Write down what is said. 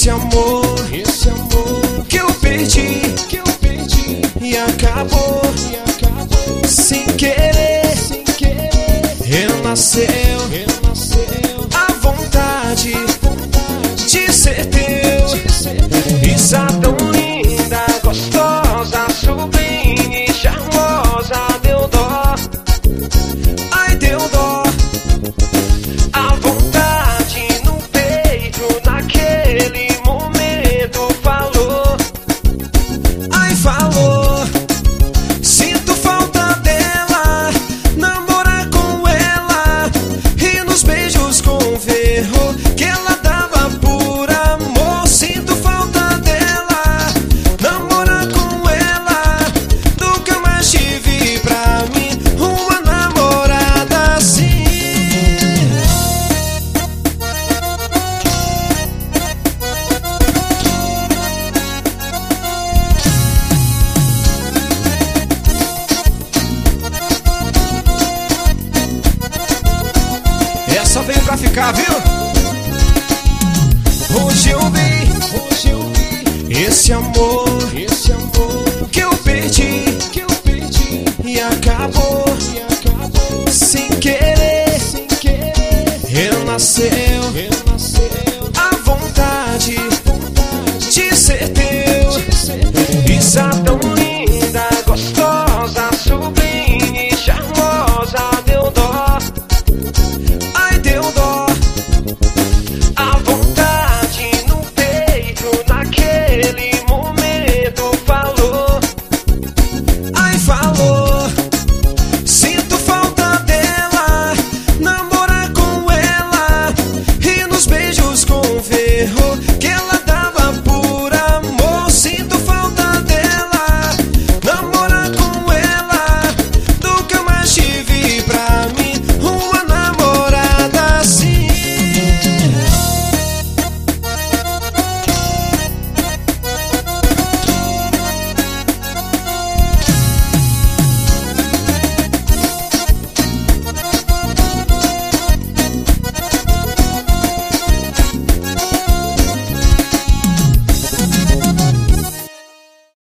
Esse amor que eu perdi e acabou sem querer. Renasceu a vontade de ser teu. Isa tão linda, gostosa, sublime, charmosa. Deu dó, ai deu dó. A vontade no peito naquele momento falou, ai falou. Sinto falta dela, namorar com ela e nos beijos com ferro que ela dava por amor. Sinto falta dela, namorar com ela. Nunca mais tive pra mim uma namorada assim. Essa veio pra ficar, viu? Hoje eu vi esse amor que eu perdi e acabou sem querer. Renasceu